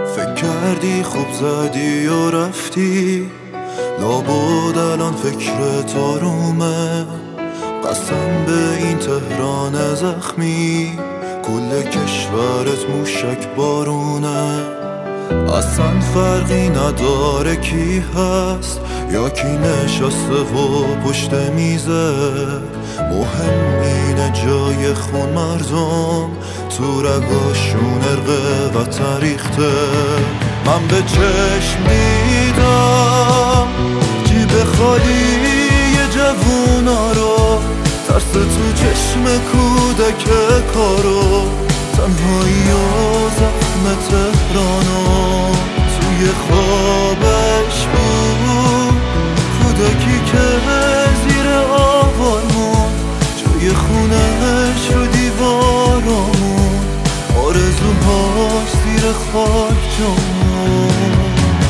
فکر کردی خوب زدی و رفتی، لابد الان فکرت آرومه. قسم به این تهران زخمی، کل کشورت موشک بارونه. اصلا فرقی نداره کی هست یا کی نشسته و پشت میزه، مهم اینه جای خون مردم تو رگاشون ارقه و تاریخته. من به چشم دیدم جیب خالی جوونا رو، ترس تو چشم کودک کارو، تنهایی و زخم تهرانو. توی خوابش بود کودکی که زیر آوارمون، جای خونش رو دیوارمون، آرزوهاش زیر خاک جامون.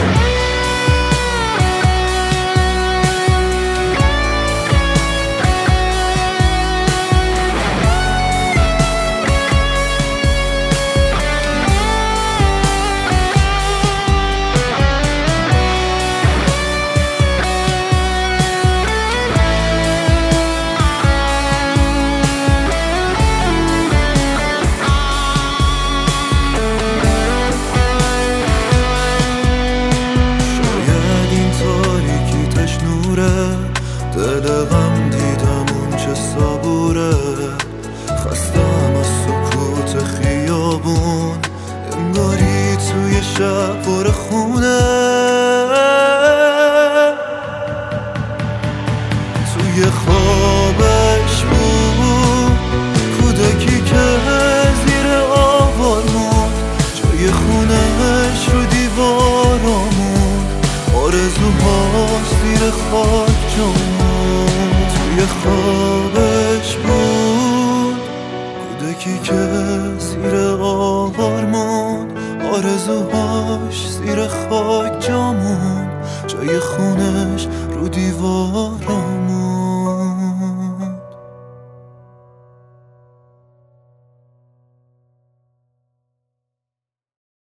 دل غم دیدم اون چه صبوره، خستم از سکوت خیابون، انگاری توی شب پر خونه. توی خوابش بود کودکی که زیر آوارمون، جای خونش رو دیوارمون، آرزوهاش زیر خاک جامون. توی خوابش بود کودکی که زیر آوارمون، آرزوهاش زیر خاک جامون، جای خونش رو دیوار.